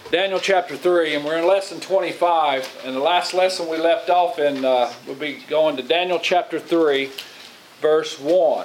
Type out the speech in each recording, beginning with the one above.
Daniel chapter 3, and we're in lesson 25. And the last lesson we left off in, we'll be going to Daniel chapter 3, verse 1.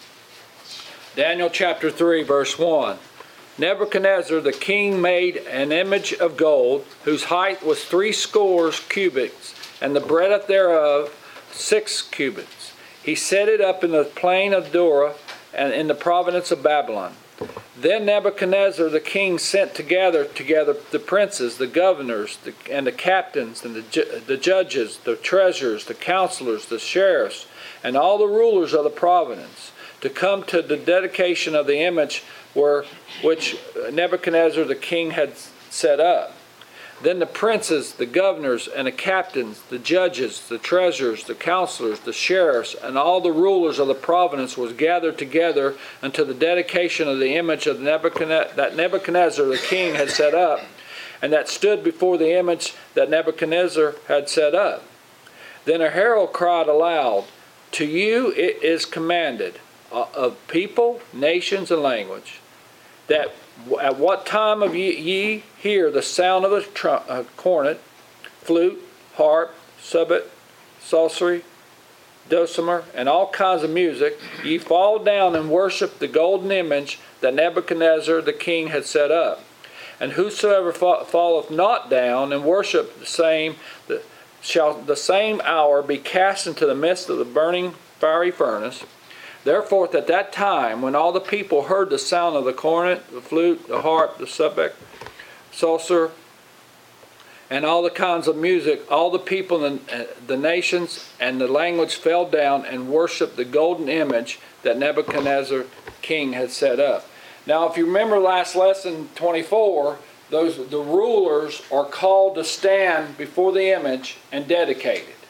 Daniel chapter 3, verse 1. Nebuchadnezzar the king made an image of gold, whose height was 70 cubits, and the breadth thereof 6 cubits. He set it up in the plain of Dura, and in the province of Babylon. Then Nebuchadnezzar the king sent together the princes, the governors, and the captains, and the judges, the treasurers, the counselors, the sheriffs, and all the rulers of the province, to come to the dedication of the image which Nebuchadnezzar the king had set up. Then the princes, the governors, and the captains, the judges, the treasurers, the counselors, the sheriffs, and all the rulers of the province was gathered together unto the dedication of the image of that Nebuchadnezzar the king had set up, and that stood before the image that Nebuchadnezzar had set up. Then a herald cried aloud, To you it is commanded, of people, nations, and language, that at what time of ye hear the sound of the cornet, flute, harp, subbut, psaltery, dulcimer, and all kinds of music, ye fall down and worship the golden image that Nebuchadnezzar the king had set up. And whosoever falleth not down and worship the same, shall the same hour be cast into the midst of the burning fiery furnace. Therefore, at that time, when all the people heard the sound of the cornet, the flute, the harp, the subbut, psalter, and all the kinds of music, all the people and the nations and the language fell down and worshipped the golden image that Nebuchadnezzar king had set up. Now, if you remember last lesson 24, the rulers are called to stand before the image and dedicate it.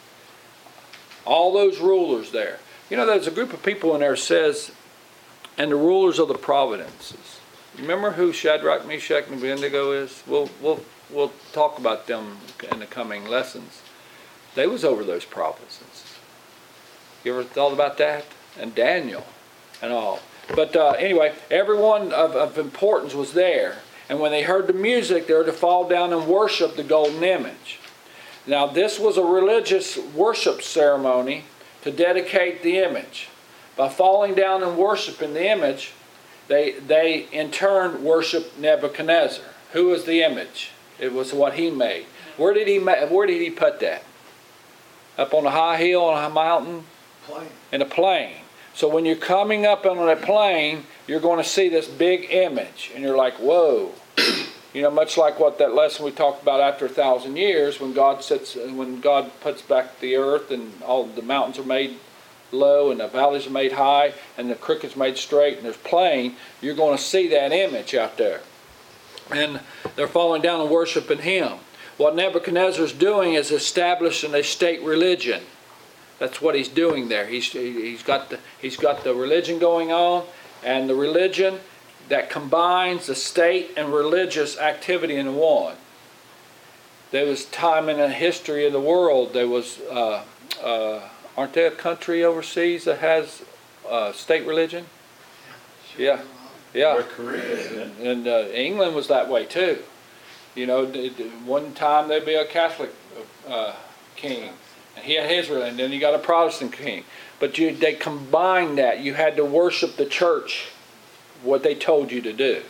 All those rulers there. You know, there's a group of people in there that says, and the rulers of the providences. Remember who Shadrach, Meshach, and Abednego is? We'll talk about them in the coming lessons. They was over those provinces. You ever thought about that? And Daniel and all. But anyway, everyone of importance was there. And when they heard the music, they were to fall down and worship the golden image. Now, this was a religious worship ceremony to dedicate the image. By falling down and worshiping the image, they in turn worshiped Nebuchadnezzar. Who was the image? It was what he made. Where did he put that? Up on a high hill, on a mountain? Plain. In a plain. So when you're coming up on a plain, you're going to see this big image. And you're like, whoa. You know, much like what that lesson we talked about after 1,000 years, when God puts back the earth and all the mountains are made low and the valleys are made high and the cricket's made straight and there's plain, you're going to see that image out there. And they're falling down and worshiping him. What Nebuchadnezzar's doing is establishing a state religion. That's what he's doing there. He's got the religion going on, and the religion that combines the state and religious activity in one. There was time in the history of the world, there was, aren't there a country overseas that has state religion? Yeah. Yeah. And England was that way too. You know, one time there'd be a Catholic king, and he had his religion, and then you got a Protestant king. But they combined that. You had to worship the church, what they told you to do.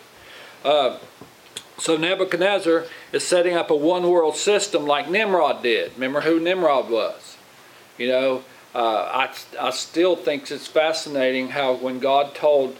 So Nebuchadnezzar is setting up a one world system like Nimrod did. Remember who Nimrod was? You know, I still think it's fascinating how when God told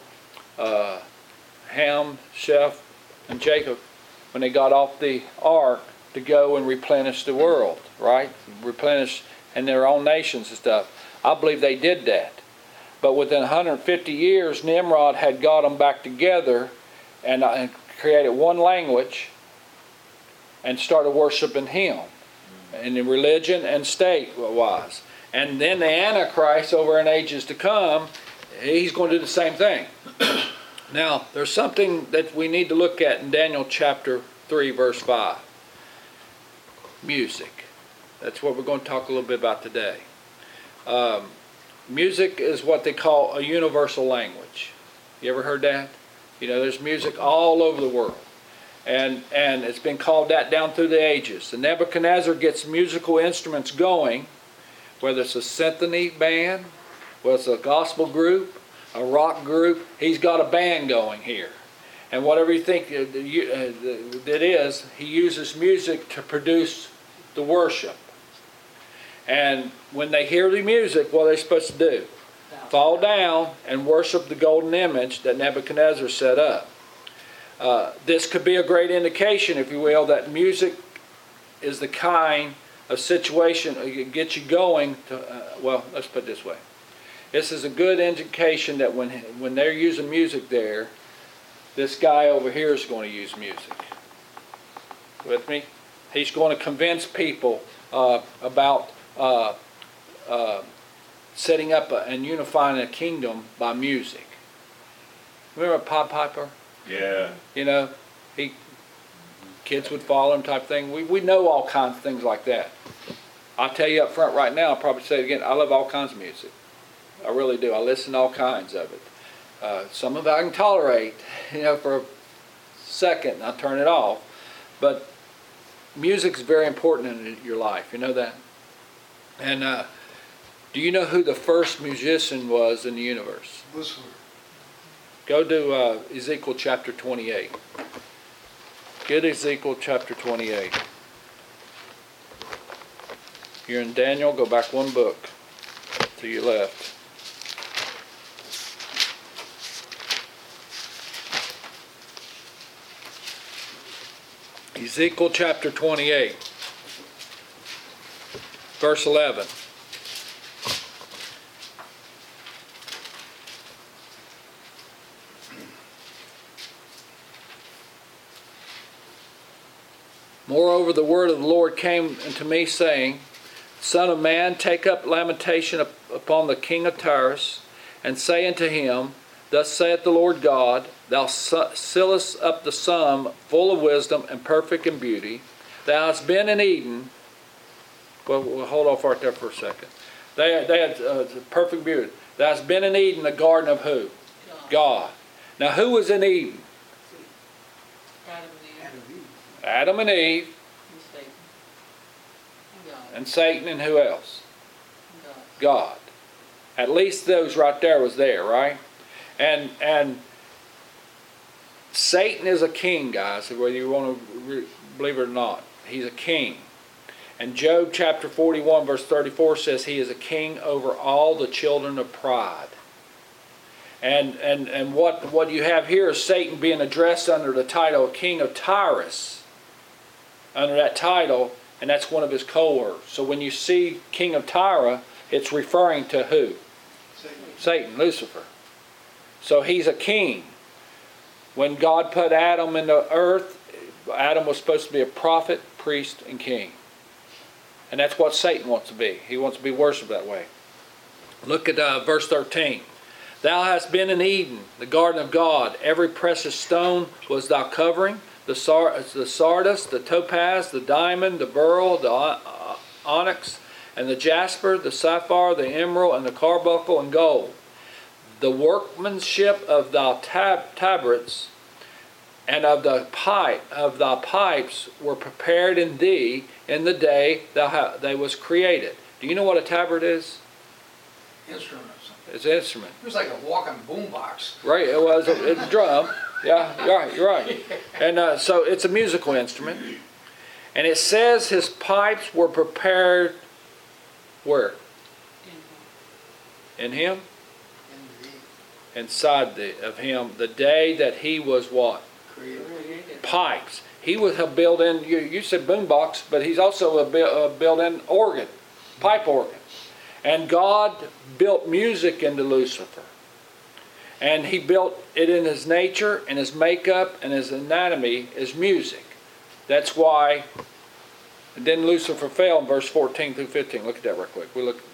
Ham, Shem, and Jacob, when they got off the ark, to go and replenish the world, right? Replenish in their own nations and stuff. I believe they did that. But within 150 years, Nimrod had got them back together and created one language and started worshiping him. And in religion and state-wise. And then the Antichrist, over in ages to come, he's going to do the same thing. Now, there's something that we need to look at in Daniel chapter 3, verse 5. Music. That's what we're going to talk a little bit about today. Music is what they call a universal language. You ever heard that? You know, there's music all over the world. And it's been called that down through the ages. And Nebuchadnezzar gets musical instruments going, whether it's a symphony band, whether it's a gospel group, a rock group. He's got a band going here. And whatever you think it is, he uses music to produce the worship. And when they hear the music, what are they supposed to do? Fall down and worship the golden image that Nebuchadnezzar set up. This could be a great indication, if you will, that music is the kind of situation that gets you going to, well, let's put it this way. This is a good indication that when they're using music there, this guy over here is going to use music. With me? He's going to convince people about setting up and unifying a kingdom by music. Remember Pied Piper? Yeah. You know, kids would follow him type thing. We know all kinds of things like that. I'll tell you up front right now, I'll probably say it again, I love all kinds of music. I really do. I listen to all kinds of it. Some of it I can tolerate, for a second, and I turn it off. But music's very important in your life. You know that? And do you know who the first musician was in the universe? Lucifer. Go to Ezekiel chapter 28. Get Ezekiel chapter 28. You're in Daniel, go back one book to your left. Ezekiel chapter 28, verse 11. Moreover, the word of the Lord came unto me, saying, Son of man, take up lamentation upon the king of Tyrus, and say unto him, Thus saith the Lord God, Thou sealest up the sum, full of wisdom and perfect in beauty. Thou hast been in Eden. Well, we'll hold off right there for a second. They had perfect beauty. Thou hast been in Eden, the garden of who? God. Now, who was in Eden? Adam and Eve. And Satan, and who else? God. At least those right there was there, right? And Satan is a king, guys, whether you want to believe it or not. He's a king. And Job chapter 41 verse 34 says he is a king over all the children of pride. And what you have here is Satan being addressed under the title of King of Tyrus. Under that title, and that's one of his co-words. So when you see King of Tyre, it's referring to who? Satan, Lucifer. So he's a king. When God put Adam in the earth, Adam was supposed to be a prophet, priest, and king. And that's what Satan wants to be. He wants to be worshipped that way. Look at verse 13. Thou hast been in Eden, the garden of God. Every precious stone was thou covering. The sardis, the topaz, the diamond, the beryl, the onyx, and the jasper, the sapphire, the emerald, and the carbuncle, and gold. The workmanship of thy tabrets and of thy pipes were prepared in thee in the day they was created. Do you know what a tabret is? Instruments. It's an instrument. It was like a walking boombox. Right, it's a drum. Yeah, you're right. And so it's a musical instrument. And it says his pipes were prepared where? In him? Inside of him, the day that he was what? Created. Pipes. He was a built-in, you said boombox, but he's also a built-in organ, pipe organ. And God built music into Lucifer. And he built it in his nature and his makeup and his anatomy is music. That's why then Lucifer fell in verse 14 through 15. Look at that real quick.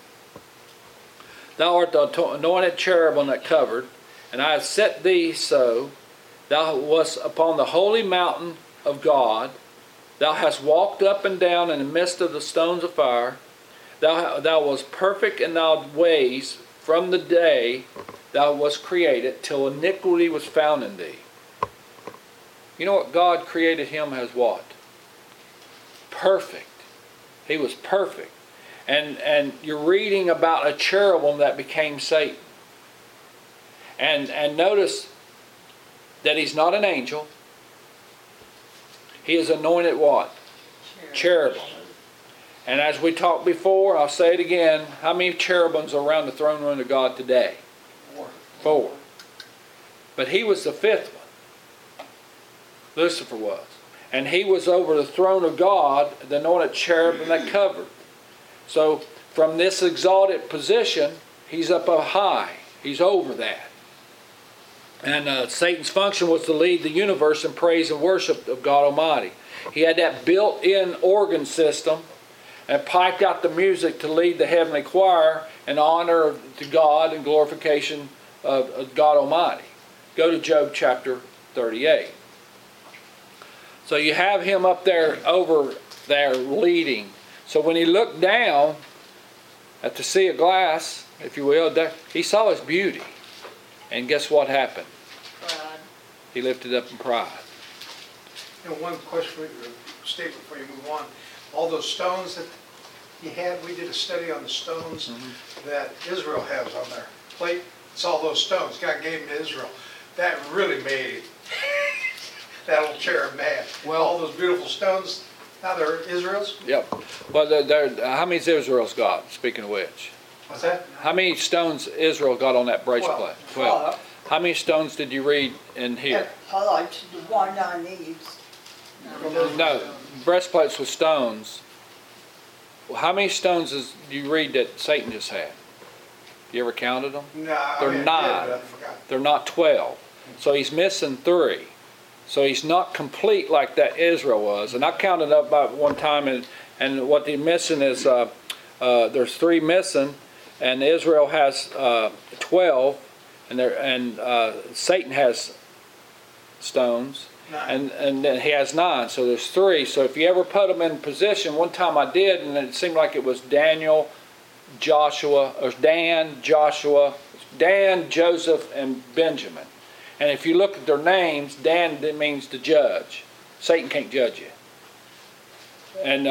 Thou art the anointed cherubim that covered, and I have set thee so. Thou wast upon the holy mountain of God. Thou hast walked up and down in the midst of the stones of fire. Thou wast perfect in thy ways from the day thou wast created till iniquity was found in thee. You know what? God created him as what? Perfect. He was perfect. And you're reading about a cherubim that became Satan. And notice that he's not an angel. He is anointed what? Cherubim. And as we talked before, I'll say it again, how many cherubims are around the throne room of God today? 4. But he was the 5th one. Lucifer was. And he was over the throne of God, the anointed cherubim that covered. So from this exalted position, he's up high. He's over that. And Satan's function was to lead the universe in praise and worship of God Almighty. He had that built-in organ system and piped out the music to lead the heavenly choir in honor to God and glorification of God Almighty. Go to Job chapter 38. So you have him up there over there leading. So when he looked down at the sea of glass, if you will, he saw his beauty. And guess what happened? Pride. He lifted up in pride. One question, statement before you move on. All those stones that he had, we did a study on the stones that Israel has on their plate. It's all those stones. God gave them to Israel. That really made that old cherub mad. Well, all those beautiful stones, now they're Israel's. Yep. Well, how many Israel's got, speaking of which? What's that? How many stones Israel got on that breastplate? 12. How many stones did you read in here? I like the one I need. No, breastplates with stones. How many stones do you read that Satan just had? You ever counted them? No, They're I mean, I did, 9. but I forgot. They're not 12. So he's missing 3. So he's not complete like that Israel was. And I counted up about one time, and what they're missing is there's 3 missing, and Israel has 12, and Satan has stones. 9. And then he has 9, so there's 3. So if you ever put them in position, one time I did, and it seemed like it was Dan, Joseph, and Benjamin. And if you look at their names, Dan means to judge. Satan can't judge you. And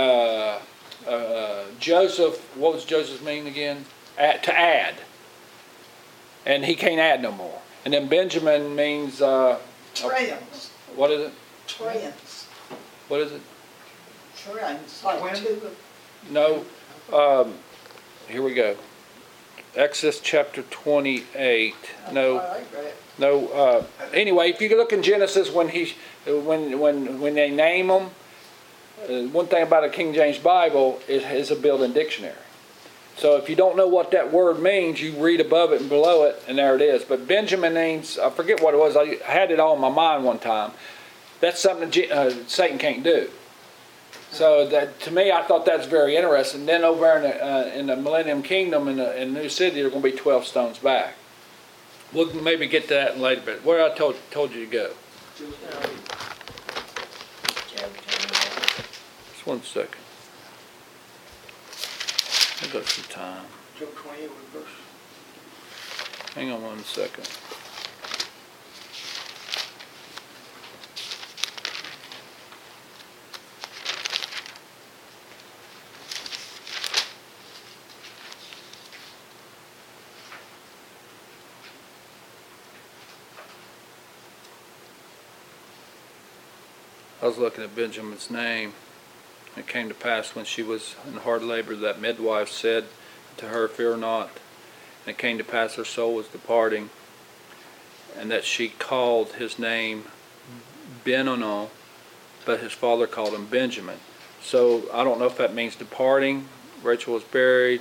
Joseph, what was Joseph's mean again? To add. And he can't add no more. And then Benjamin means... Trans. What is it? Trans. What is it? Trans. Like 2. No. Here we go. Exodus chapter 28. No. Anyway, if you look in Genesis, when they name them, one thing about a King James Bible is a built-in dictionary. So if you don't know what that word means, you read above it and below it, and there it is. But Benjamin means, I forget what it was. I had it all in my mind one time. That's something Satan can't do. So that, to me, I thought that's very interesting. Then over in the Millennium Kingdom in the New City, there are going to be 12 stones back. We'll maybe get to that in later, but where I told you to go. Just one second. I got some time. Job 28 verse. Hang on one second. I was looking at Benjamin's name. It came to pass when she was in hard labor that midwife said to her, "Fear not." And it came to pass her soul was departing, and that she called his name Benoni, but his father called him Benjamin. So I don't know if that means departing. Rachel was buried.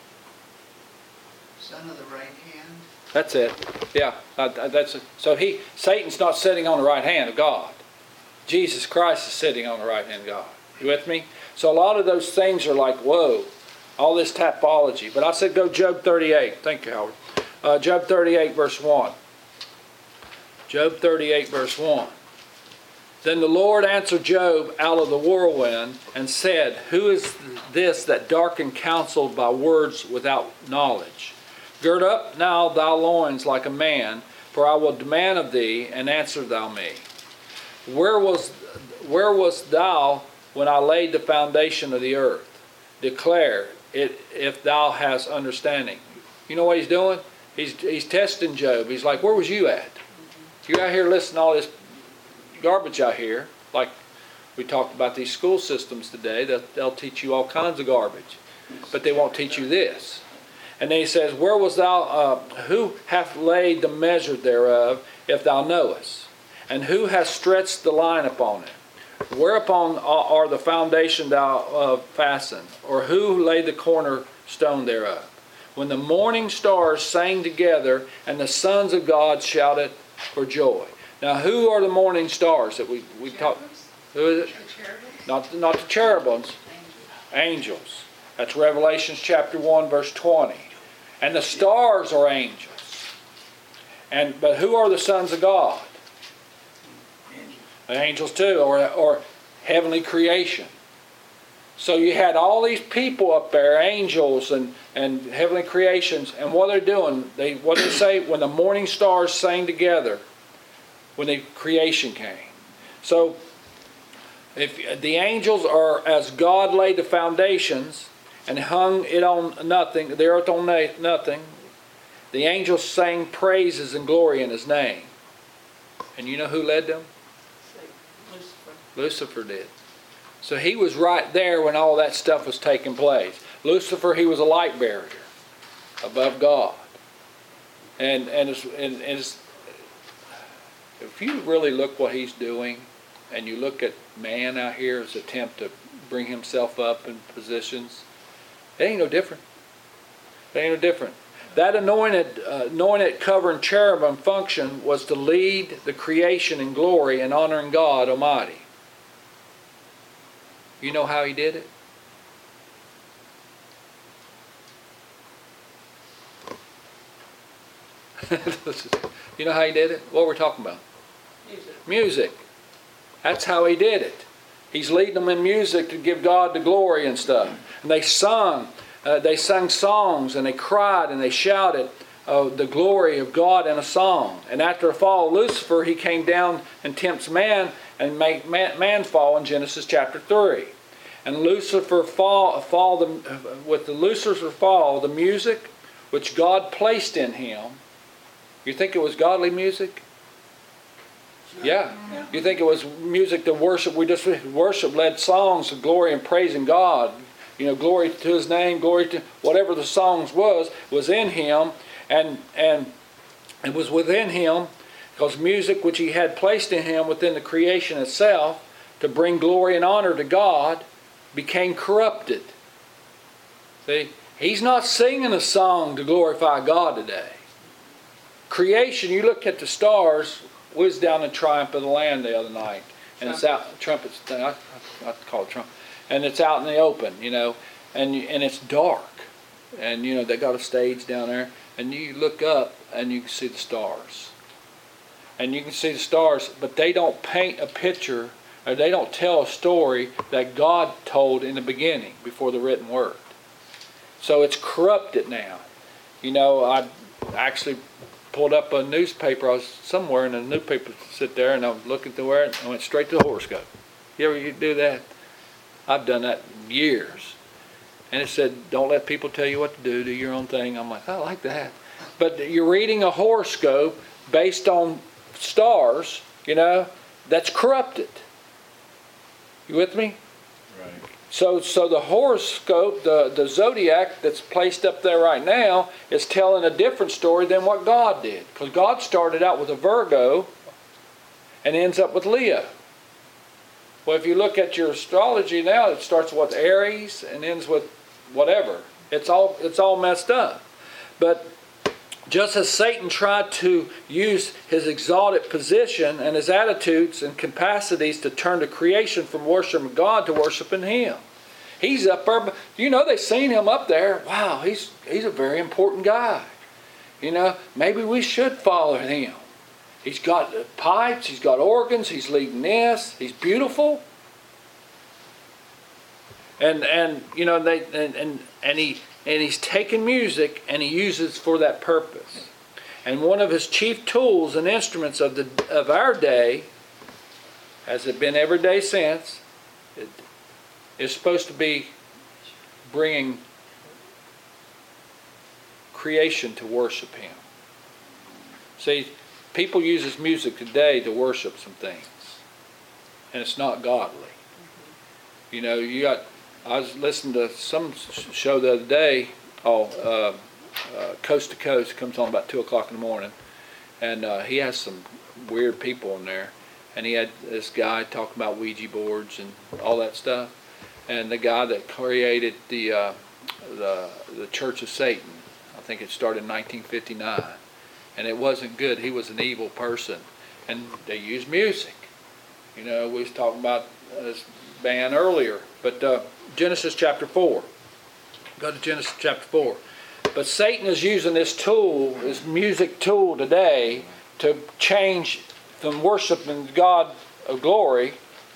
Son of the right hand. That's it. Yeah, that's it. So Satan's not sitting on the right hand of God. Jesus Christ is sitting on the right hand of God. You with me? So a lot of those things are like, whoa, all this typology. But I said go Job 38. Thank you, Howard. Job 38 verse 1. Job 38 verse 1. Then the Lord answered Job out of the whirlwind and said, "Who is this that darkened counsel by words without knowledge? Gird up now thy loins like a man, for I will demand of thee, and answer thou me." where was thou when I laid the foundation of the earth? Declare it if thou hast understanding. You know what he's doing? He's testing Job. He's like, where was you at? You're out here listening to all this garbage out here. Like we talked about these school systems today, they'll teach you all kinds of garbage, but they won't teach you this. And then he says, where was thou, who hath laid the measure thereof, if thou knowest? And who hath stretched the line upon it? Whereupon are the foundation thou fastened? Or who laid the cornerstone thereof? When the morning stars sang together, and the sons of God shouted for joy. Now who are the morning stars that we talk? Who is it? Not the cherubims. Angels. That's Revelation chapter 1 verse 20. And the stars are angels. But who are the sons of God? The angels too, or heavenly creation. So you had all these people up there, angels and heavenly creations, and what they're doing, what they say, when the morning stars sang together, when the creation came. So if the angels are as God laid the foundations and hung it on nothing, the earth on nothing, the angels sang praises and glory in His name. And you know who led them? Lucifer did. So he was right there when all that stuff was taking place. Lucifer, he was a light bearer above God. And if you really look what he's doing, and you look at man out here, his attempt to bring himself up in positions, it ain't no different. It ain't no different. That anointed covering cherubim function was to lead the creation in glory and honoring God Almighty. You know how he did it? You know how he did it? What we're talking about? Music. That's how he did it. He's leading them in music to give God the glory and stuff. And they sung songs, and they cried and they shouted the glory of God in a song. And after the fall of Lucifer, he came down and tempts man and make man fall in Genesis chapter 3. And Lucifer with the Lucifer fall, the music which God placed in him, you think it was godly music? Yeah. You think it was music to worship? We just worship-led songs of glory and praising God. You know, glory to His name, glory to whatever the songs was in him, and it was within him, because music which He had placed in him within the creation itself to bring glory and honor to God became corrupted. See, he's not singing a song to glorify God today. Creation, you look at the stars. We was down in Triumph of the Land the other night, and it's out, trumpets, I call it trumpet, and it's out in the open, you know, and it's dark, and you know, they got a stage down there, and you look up and you can see the stars. And you can see the stars, but they don't paint a picture, or they don't tell a story that God told in the beginning, before the written word. So it's corrupted now. You know, I actually pulled up a newspaper. I was somewhere in a newspaper, sit there, and I was looking through it, and I went straight to the horoscope. You ever do that? I've done that years. And it said, don't let people tell you what to do your own thing. I'm like, I like that. But you're reading a horoscope based on stars, you know, that's corrupted. You with me? Right. So the horoscope, the zodiac that's placed up there right now, is telling a different story than what God did. Because God started out with a Virgo and ends up with Leo. Well, if you look at your astrology now, it starts with Aries and ends with whatever. It's all messed up. But just as Satan tried to use his exalted position and his attitudes and capacities to turn the creation from worshiping God to worshiping Him. He's up there. You know, they've seen him up there. Wow, he's a very important guy. You know, maybe we should follow him. He's got pipes, he's got organs, he's leading this, he's beautiful. And you know, he's taken music and he uses for that purpose. And one of his chief tools and instruments of our day has it been every day since. It is supposed to be bringing creation to worship Him. See, people use this music today to worship some things, and it's not godly. You know, I was listening to some show the other day, Coast to Coast, comes on about 2 o'clock in the morning, and he has some weird people in there, and he had this guy talking about Ouija boards and all that stuff, and the guy that created the Church of Satan, I think it started in 1959, and it wasn't good. He was an evil person, and they used music. You know, we was talking about this band earlier, but Genesis chapter 4. Go to Genesis chapter 4. But Satan is using this tool, this music tool today, to change from worshiping God of glory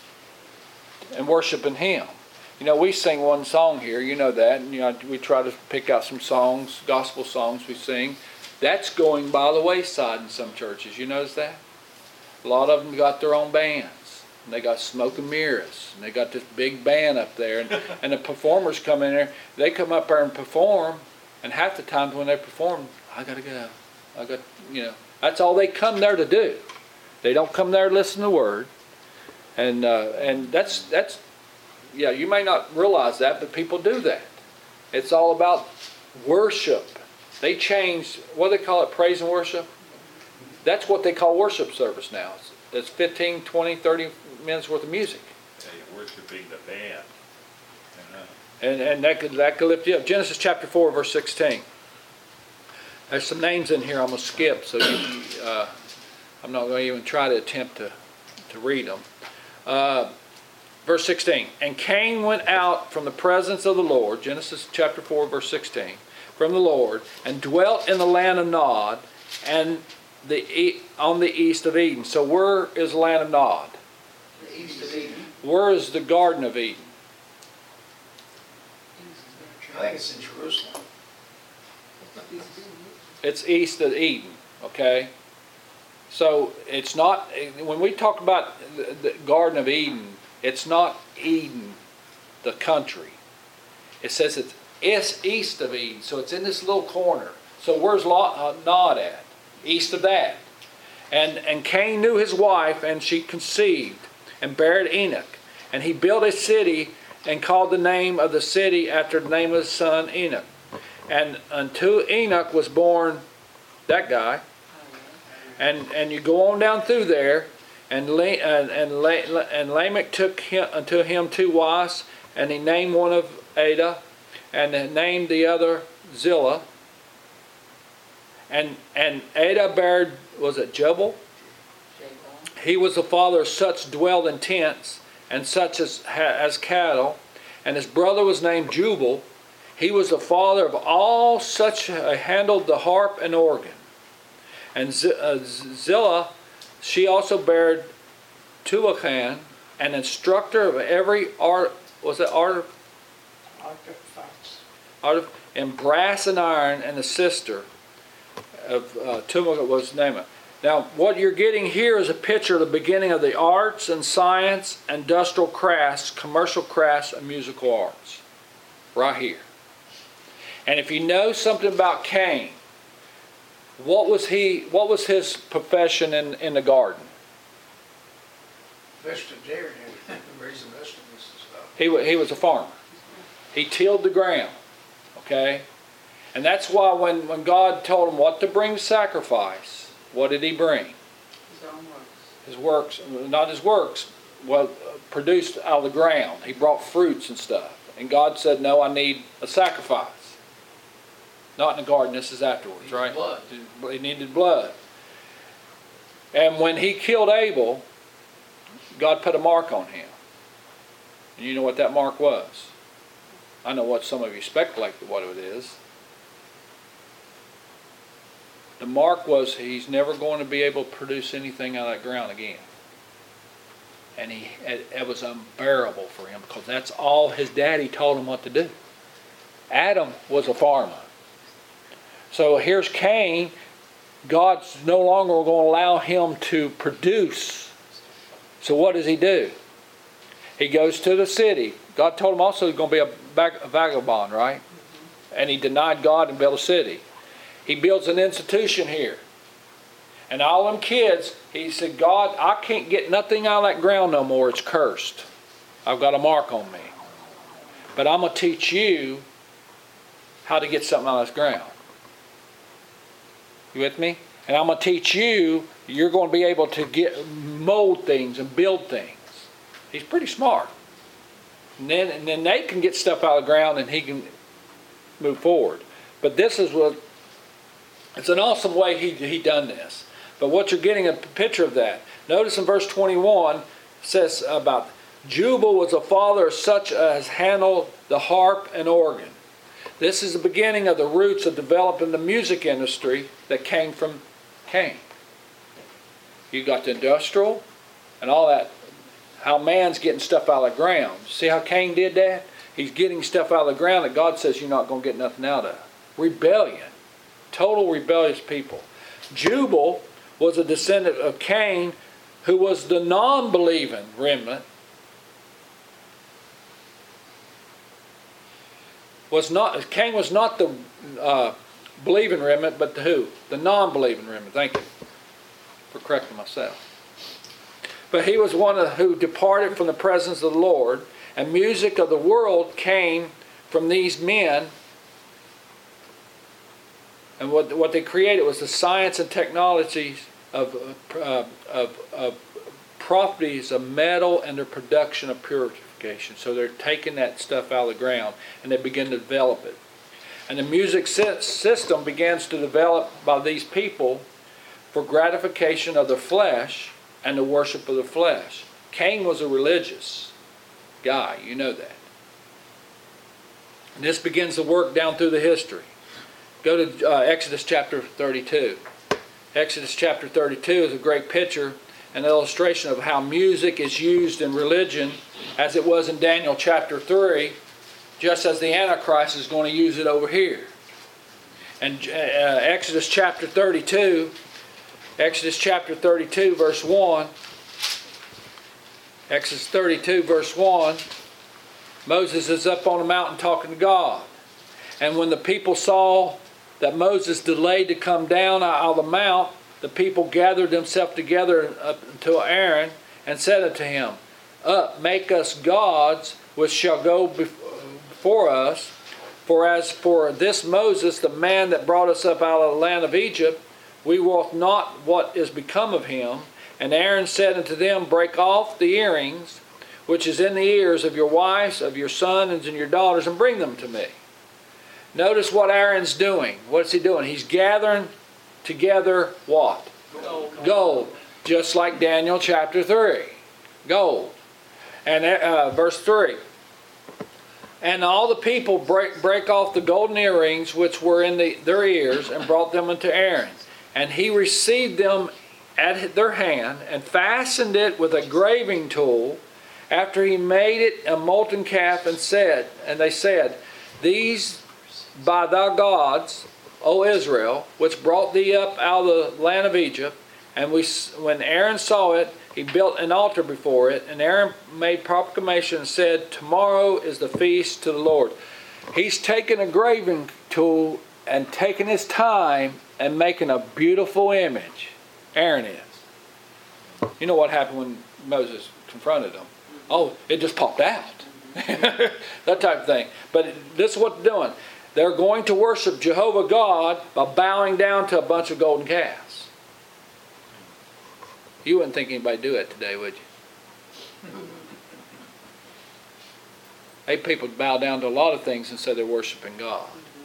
and worshiping Him. You know, we sing one song here, you know that, and you know, we try to pick out some songs, gospel songs we sing. That's going by the wayside in some churches. You notice that? A lot of them got their own bands. And they got smoke and mirrors. And they got this big band up there. And the performers come in there. They come up there and perform. And half the times when they perform, I got to go. That's all they come there to do. They don't come there to listen to the Word. And that's you may not realize that, but people do that. It's all about worship. They changed, what do they call it, praise and worship? That's what they call worship service now. It's 15, 20, 30 minutes worth of music. Yeah, you're worshiping the band. And that could lift you up. Genesis chapter 4, verse 16. There's some names in here I'm going to skip, so I'm not going to even try to attempt to read them. Verse 16. And Cain went out from the presence of the Lord, Genesis chapter 4, verse 16, from the Lord, and dwelt in the land of Nod, and on the east of Eden. So where is the land of Nod? The east of Eden. Where is the Garden of Eden? I think it's in Jerusalem. It's east of Eden, okay? So it's not, when we talk about the Garden of Eden, it's not Eden, the country. It says it's east of Eden, so it's in this little corner. So where's Nod at? East of that. And Cain knew his wife, and she conceived and bare Enoch. And he built a city and called the name of the city after the name of his son Enoch. And unto Enoch was born that guy. And you go on down through there, and Lamech took unto him 2 wives, and he named one of Adah, and named the other Zillah. And Adah bare, was it Jubal? He was the father of such dwelled in tents, and such as cattle. And his brother was named Jubal. He was the father of all such as handled the harp and organ. And Zillah, she also bare Tuachan, an instructor of every art, was it art? In brass and iron, and the sister of Tuachan was named. Now, what you're getting here is a picture of the beginning of the arts and science, industrial crafts, commercial crafts, and musical arts. Right here. And if you know something about Cain, what was his profession in the garden? Vegetarian, raising vegetables and stuff. He was a farmer. He tilled the ground. Okay? And that's why when God told him what to bring sacrifice, what did he bring? His own works. His works, not his works, well, produced out of the ground. He brought fruits and stuff. And God said, no, I need a sacrifice. Not in the garden, this is afterwards, right? Blood. He needed blood. And when he killed Abel, God put a mark on him. And you know what that mark was? I know what some of you speculate what it is. The mark was he's never going to be able to produce anything out of that ground again. And it was unbearable for him, because that's all his daddy told him what to do. Adam was a farmer. So here's Cain. God's no longer going to allow him to produce So what does he do? He goes to the city. God told him also he's going to be a vagabond, right? And he denied God and built a city. He builds an institution here. And all them kids, he said, God, I can't get nothing out of that ground no more. It's cursed. I've got a mark on me. But I'm going to teach you how to get something out of this ground. You with me? And I'm going to teach you, you're going to be able to mold things and build things. He's pretty smart. And then they can get stuff out of the ground and he can move forward. But this is it's an awesome way he done this. But what you're getting a picture of that. Notice in verse 21, it says about Jubal was a father of such as handled the harp and organ. This is the beginning of the roots of developing the music industry that came from Cain. You got the industrial and all that. How man's getting stuff out of the ground. See how Cain did that? He's getting stuff out of the ground that God says you're not going to get nothing out of. Rebellion. Total rebellious people. Jubal was a descendant of Cain, who was the non-believing remnant. Cain was not the believing remnant, but the who? The non-believing remnant. Thank you for correcting myself. But he was one who departed from the presence of the Lord, and music of the world came from these men. And what they created was the science and technologies of properties of metal and their production of purification. So they're taking that stuff out of the ground and they begin to develop it. And the music system begins to develop by these people for gratification of the flesh and the worship of the flesh. Cain was a religious guy, you know that. And this begins to work down through the history. Go to Exodus chapter 32. Exodus chapter 32 is a great picture, an illustration of how music is used in religion as it was in Daniel chapter 3, just as the Antichrist is going to use it over here. And Exodus chapter 32 verse 1, Exodus 32 verse 1, Moses is up on the mountain talking to God. And when the people saw that Moses delayed to come down out of the mount, the people gathered themselves together unto Aaron and said unto him, Up, make us gods which shall go before us. For as for this Moses, the man that brought us up out of the land of Egypt, we wot not what is become of him. And Aaron said unto them, Break off the earrings which is in the ears of your wives, of your sons, and your daughters, and bring them to me. Notice what Aaron's doing. What's he doing? He's gathering together what? Gold. Just like Daniel chapter 3. Gold. And verse 3. And all the people break off the golden earrings which were in their ears and brought them unto Aaron. And he received them at their hand and fastened it with a graving tool after he made it a molten calf and they said, These by thy gods, O Israel, which brought thee up out of the land of Egypt. And when Aaron saw it, he built an altar before it. And Aaron made proclamation and said, Tomorrow is the feast to the Lord. He's taken a graving tool and taken his time and making a beautiful image. Aaron is. You know what happened when Moses confronted him? Oh, it just popped out. That type of thing. But this is what they're doing. They're going to worship Jehovah God by bowing down to a bunch of golden calves. You wouldn't think anybody do that today, would you? Hey, people bow down to a lot of things and say they're worshiping God.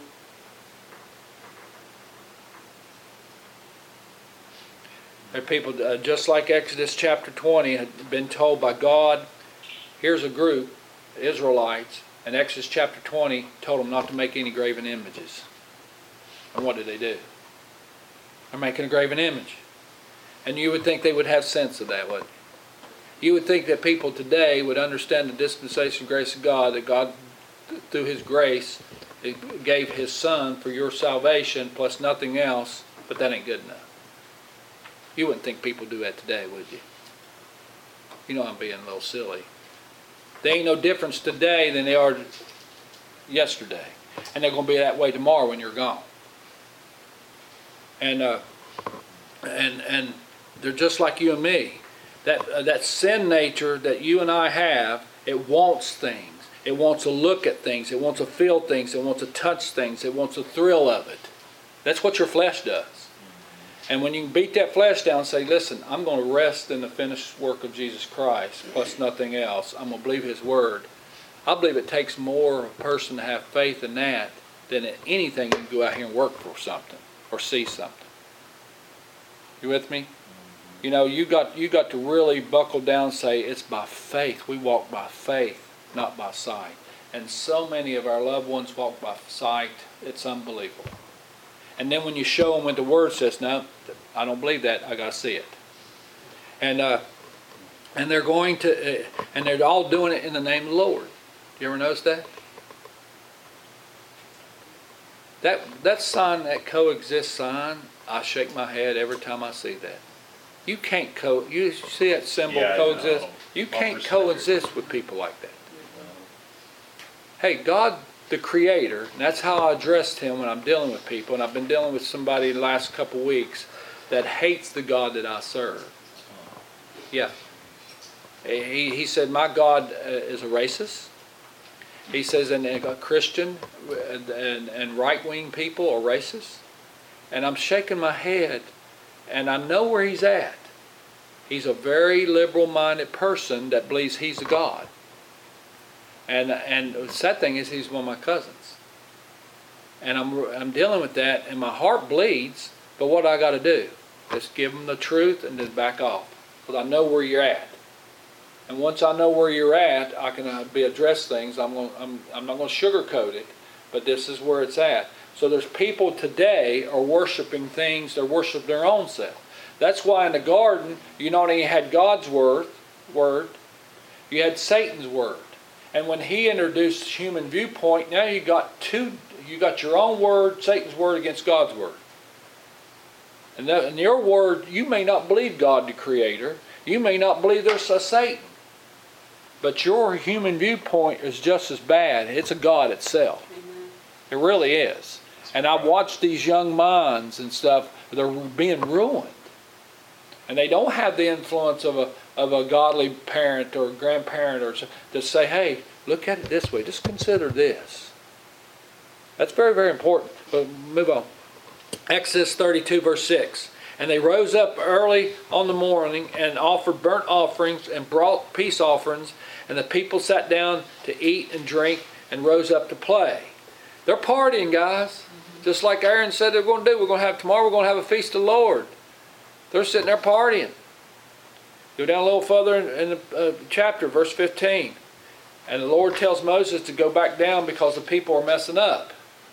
There are people, just like Exodus chapter 20, had been told by God, here's a group, Israelites, and Exodus chapter 20 told them not to make any graven images. And what did they do? They're making a graven image. And you would think they would have sense of that, wouldn't you? You would think that people today would understand the dispensation of grace of God, that God, through His grace, gave His Son for your salvation plus nothing else, but that ain't good enough. You wouldn't think people do that today, would you? You know I'm being a little silly. They ain't no difference today than they are yesterday. And they're going to be that way tomorrow when you're gone. And they're just like you and me. That sin nature that you and I have, it wants things. It wants to look at things. It wants to feel things. It wants to touch things. It wants the thrill of it. That's what your flesh does. And when you can beat that flesh down and say, listen, I'm going to rest in the finished work of Jesus Christ, plus nothing else. I'm going to believe His Word. I believe it takes more of a person to have faith in that than anything you can go out here and work for something or see something. You with me? You know, you got to really buckle down and say, it's by faith. We walk by faith, not by sight. And so many of our loved ones walk by sight, it's unbelievable. And then when you show them what the Word says, no, I don't believe that, I got to see it. And they're going to, and they're all doing it in the name of the Lord. You ever notice that? That sign, that coexist sign, I shake my head every time I see that. You can't you see that symbol, Yeah, I coexist? know. You can't Bumper coexist with people like that. Hey, God, the Creator, and that's how I addressed Him when I'm dealing with people, and I've been dealing with somebody the last couple weeks that hates the God that I serve. Yeah. He said, my God is a racist. He says, and a Christian and right-wing people are racist. And I'm shaking my head, and I know where he's at. He's a very liberal-minded person that believes he's a God. And the sad thing is, he's one of my cousins. And I'm dealing with that, and my heart bleeds, but what I got to do? Just give them the truth and then back off. Because I know where you're at. And once I know where you're at, I can address things. I'm not going to sugarcoat it, but this is where it's at. So there's people today are worshiping things. They're worshiping their own self. That's why in the garden, you not only had God's word, you had Satan's word. And when he introduced human viewpoint, now you got your own word, Satan's word against God's word. And in your word, you may not believe God the Creator. You may not believe there's a Satan. But your human viewpoint is just as bad. It's a God itself. Amen. It really is. And I've watched these young minds and stuff, they're being ruined. And they don't have the influence of a godly parent or grandparent or to say, hey, look at it this way. Just consider this. That's very, very important. But move on. Exodus 32, verse 6. And they rose up early on the morning and offered burnt offerings and brought peace offerings. And the people sat down to eat and drink and rose up to play. They're partying, guys. Just like Aaron said they're going to do. Tomorrow we're going to have a feast of the Lord. They're sitting there partying. Go down a little further in the chapter, verse 15. And the Lord tells Moses to go back down because the people are messing up.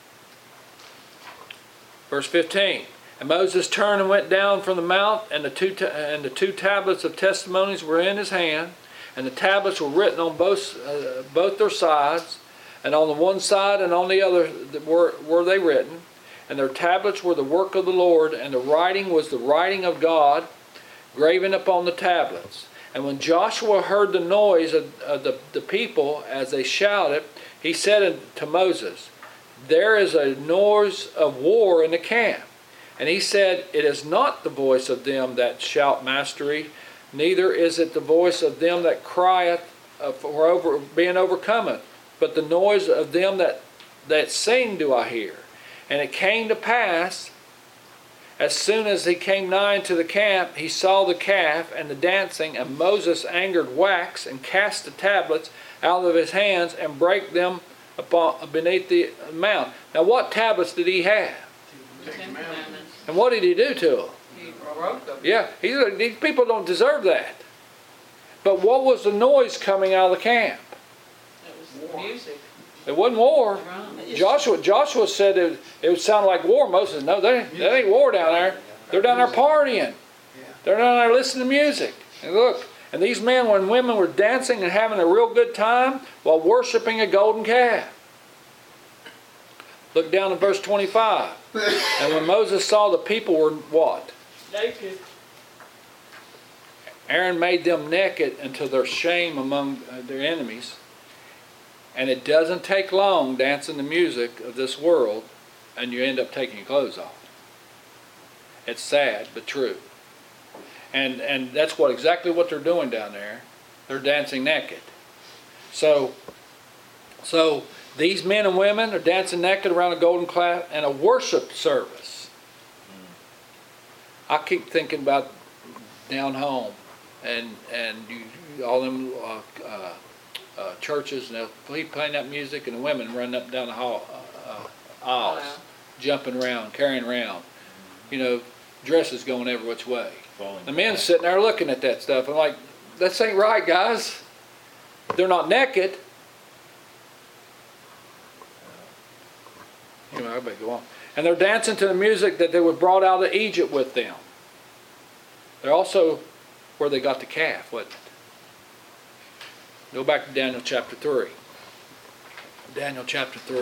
Verse 15. And Moses turned and went down from the mount, and the two tablets of testimonies were in his hand, and the tablets were written on both their sides, and on the one side and on the other were they written. And their tablets were the work of the Lord, and the writing was the writing of God, graven upon the tablets. And when Joshua heard the noise of the people as they shouted, he said to Moses, there is a noise of war in the camp. And he said, it is not the voice of them that shout mastery, neither is it the voice of them that crieth for being overcome, but the noise of them that sing do I hear. And it came to pass, as soon as he came nigh to the camp, he saw the calf and the dancing, and Moses angered waxed and cast the tablets out of his hands and brake them beneath the mount. Now what tablets did he have? The Ten Commandments. And what did he do to them? He wrote them. Yeah, these people don't deserve that. But what was the noise coming out of the camp? It was music. It wasn't war. Right. Joshua said it would sound like war. Moses, no, that ain't war down there. They're down there partying. They're down there listening to music. And look, and these men and women were dancing and having a real good time while worshiping a golden calf. Look down at verse 25. And when Moses saw the people were what? Naked. Aaron made them naked until their shame among their enemies. And it doesn't take long dancing the music of this world and you end up taking your clothes off. It's sad, but true. And that's exactly what they're doing down there. They're dancing naked. So these men and women are dancing naked around a golden calf in a worship service. I keep thinking about down home and all them churches, and they'll be playing that music, and the women running up and down the hall, aisles, jumping around, carrying around, dresses going every which way. The men sitting there looking at that stuff. I'm like, this ain't right, guys. They're not naked. Anyway, I better go on. And they're dancing to the music that they were brought out of Egypt with them. They're also where they got the calf, wasn't it? Go back to Daniel chapter 3. Daniel chapter 3.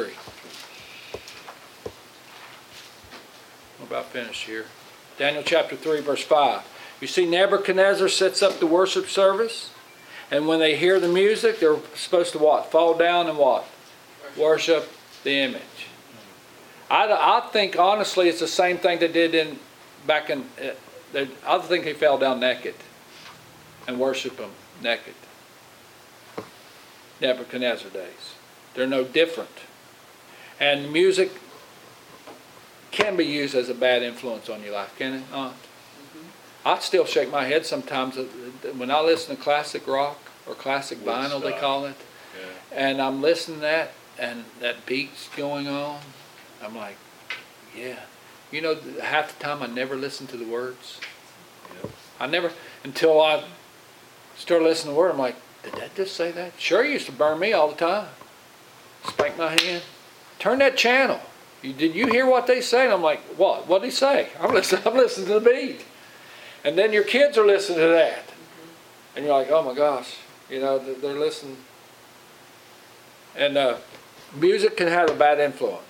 I'm about finished here. Daniel chapter 3, verse 5. You see, Nebuchadnezzar sets up the worship service, and when they hear the music, they're supposed to what? Fall down and what? Worship the image. I think honestly it's the same thing they did I think they fell down naked and worship him naked. Nebuchadnezzar days. They're no different. And music can be used as a bad influence on your life, can it not? I still shake my head sometimes when I listen to classic rock or classic vinyl, they call it, and I'm listening to that, and that beat's going on. I'm like, yeah. Half the time I never listen to the words. I never, until I started listening to the word, I'm like, did that just say that? Sure, used to burn me all the time. Spank my hand. Turn that channel. Did you hear what they say? And I'm like, what? What did he say? I'm listening to the beat. And then your kids are listening to that. And you're like, oh my gosh. They're listening. And music can have a bad influence.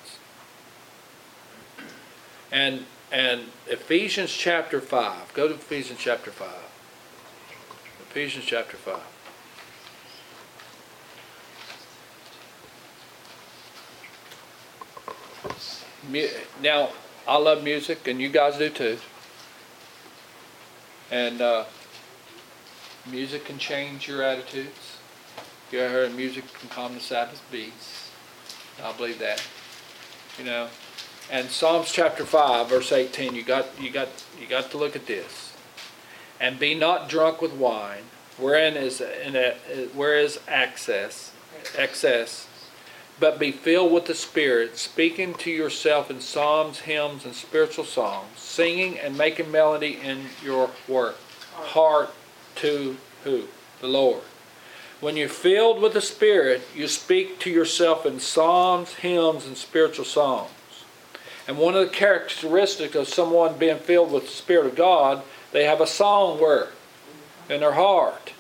And Ephesians chapter 5. Go to Ephesians chapter 5. Ephesians chapter 5. Now, I love music, and you guys do too. And music can change your attitudes. You ever heard music can calm the Sabbath beats? I believe that. And Psalms chapter 5, verse 18. You got to look at this. And be not drunk with wine, wherein is excess, but be filled with the Spirit, speaking to yourself in psalms, hymns, and spiritual songs, singing and making melody in your heart to who? The Lord. When you're filled with the Spirit, you speak to yourself in psalms, hymns, and spiritual songs. And one of the characteristics of someone being filled with the Spirit of God, they have a song where? In their heart.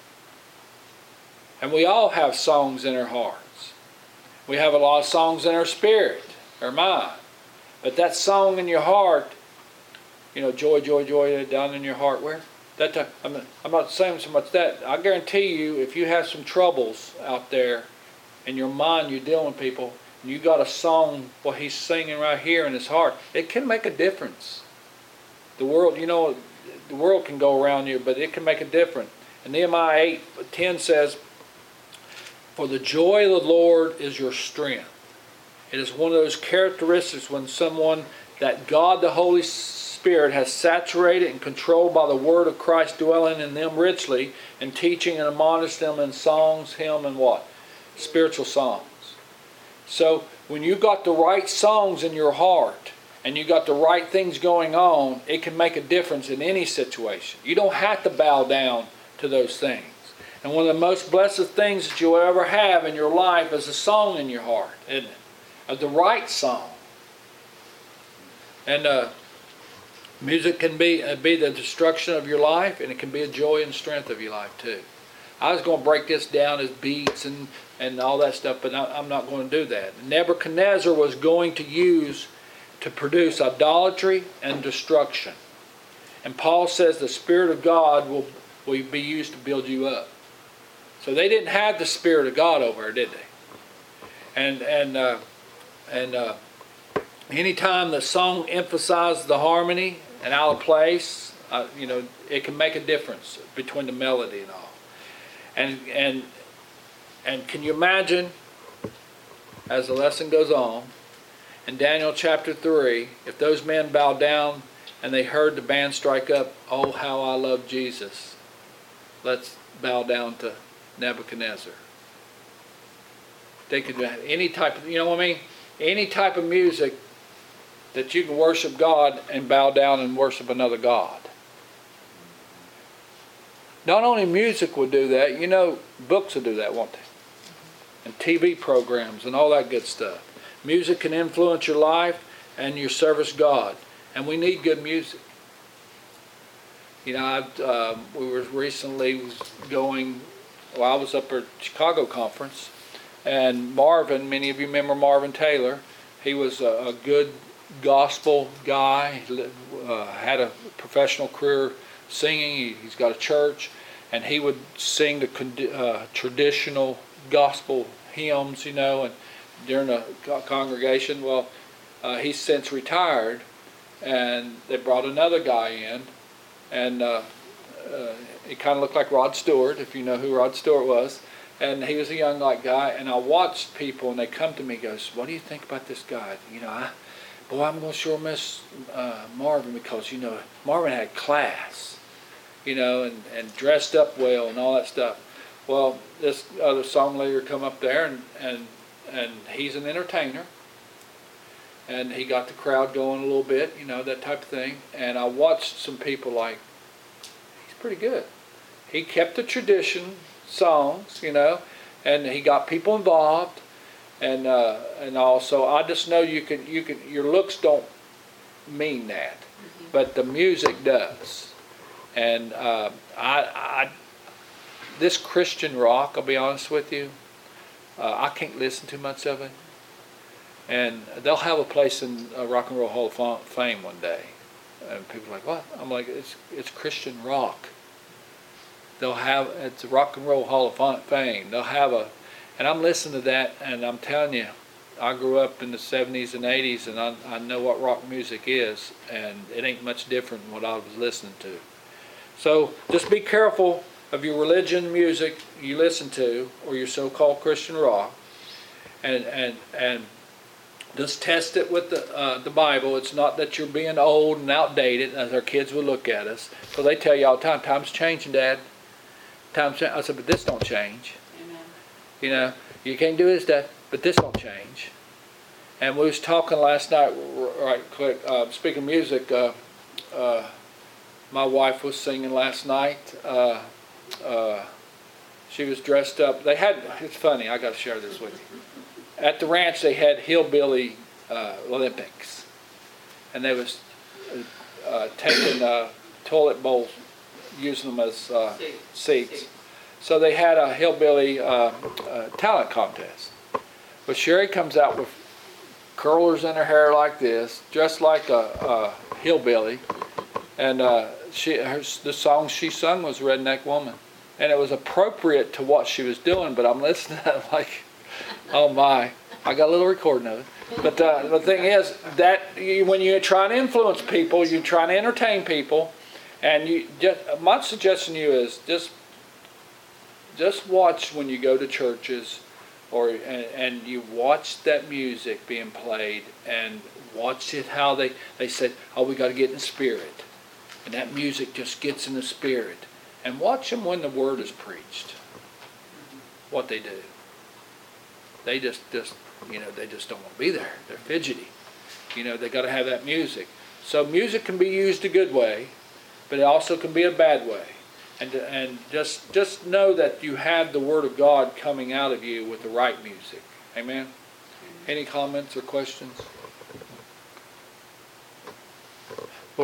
And we all have songs in our hearts. We have a lot of songs in our spirit, our mind. But that song in your heart, joy, joy, joy, down in your heart, where? I'm not saying so much that. I guarantee you, if you have some troubles out there in your mind, you're dealing with people, and you got a song, what he's singing right here in his heart, it can make a difference. The world, the world can go around you, but it can make a difference. And Nehemiah 8:10 says, for the joy of the Lord is your strength. It is one of those characteristics when someone that God the Holy Spirit has saturated and controlled by the Word of Christ dwelling in them richly and teaching and admonishing them in songs, hymn, and what? Spiritual songs. So when you got the right songs in your heart and you got the right things going on, it can make a difference in any situation. You don't have to bow down to those things. And one of the most blessed things that you'll ever have in your life is a song in your heart, isn't it? The right song. And music can be the destruction of your life, and it can be a joy and strength of your life too. I was going to break this down as beats and all that stuff, but I'm not going to do that. Nebuchadnezzar was going to use to produce idolatry and destruction. And Paul says the Spirit of God will be used to build you up. So they didn't have the Spirit of God over there, did they? And anytime the song emphasizes the harmony and out of place, it can make a difference between the melody and all. And can you imagine, as the lesson goes on, in Daniel chapter 3, if those men bowed down and they heard the band strike up, "Oh, how I love Jesus," let's bow down to Nebuchadnezzar. They could do any type of, any type of music that you can worship God and bow down and worship another God. Not only music will do that, books will do that, won't they? And TV programs and all that good stuff. Music can influence your life and your service God. And we need good music. We were recently I was up at Chicago conference, and Marvin, many of you remember Marvin Taylor, he was a good gospel guy, had a professional career singing, he's got a church, and he would sing the traditional gospel hymns, and during a congregation. Well, he's since retired, and they brought another guy in, and he kind of looked like Rod Stewart, if you know who Rod Stewart was, and he was a young guy, and I watched people, and they come to me and goes, "What do you think about this guy?" I'm going to sure miss Marvin, because, Marvin had class, and dressed up well and all that stuff. Well, this other song leader come up there, and he's an entertainer, and he got the crowd going a little bit, that type of thing. And I watched some people like, he's pretty good. He kept the tradition songs, and he got people involved, and also I just know you can your looks don't mean that, but the music does. And this Christian rock, I'll be honest with you, I can't listen to much of it. And they'll have a place in Rock and Roll Hall of Fame one day. And people are like, "What?" I'm like, it's Christian rock. It's a Rock and Roll Hall of Fame. They'll have and I'm listening to that, and I'm telling you, I grew up in the 70s and 80s, and I know what rock music is, and it ain't much different than what I was listening to. So just be careful of your religion music you listen to, or your so-called Christian rock, and just test it with the Bible. It's not that you're being old and outdated, as our kids will look at us. So they tell you all the time, "Time's changing, Dad. Time's changing." I said, "But this don't change." Amen. You can't do this, Dad, but this don't change. And we was talking last night, right quick, speaking of music, my wife was singing last night. She was dressed up. It's funny, I got to share this with you. At the ranch, they had hillbilly Olympics, and they was taking toilet bowls, using them as seats. So they had a hillbilly talent contest. But Sherry comes out with curlers in her hair like this, dressed like a hillbilly, and the song she sung was "Redneck Woman," and it was appropriate to what she was doing. But I'm listening to it like, oh my! I got a little recording of it. But the thing is that when you try to influence people, you try to entertain people, and my suggestion to you is just watch when you go to churches, and you watch that music being played, and watch it how they said, "Oh, we got to get in the spirit," and that music just gets in the spirit. And watch them when the word is preached. What they do. They just they just don't want to be there. They're fidgety. They got to have that music. So music can be used a good way, but it also can be a bad way. And just know that you have the Word of God coming out of you with the right music. Amen? Any comments or questions?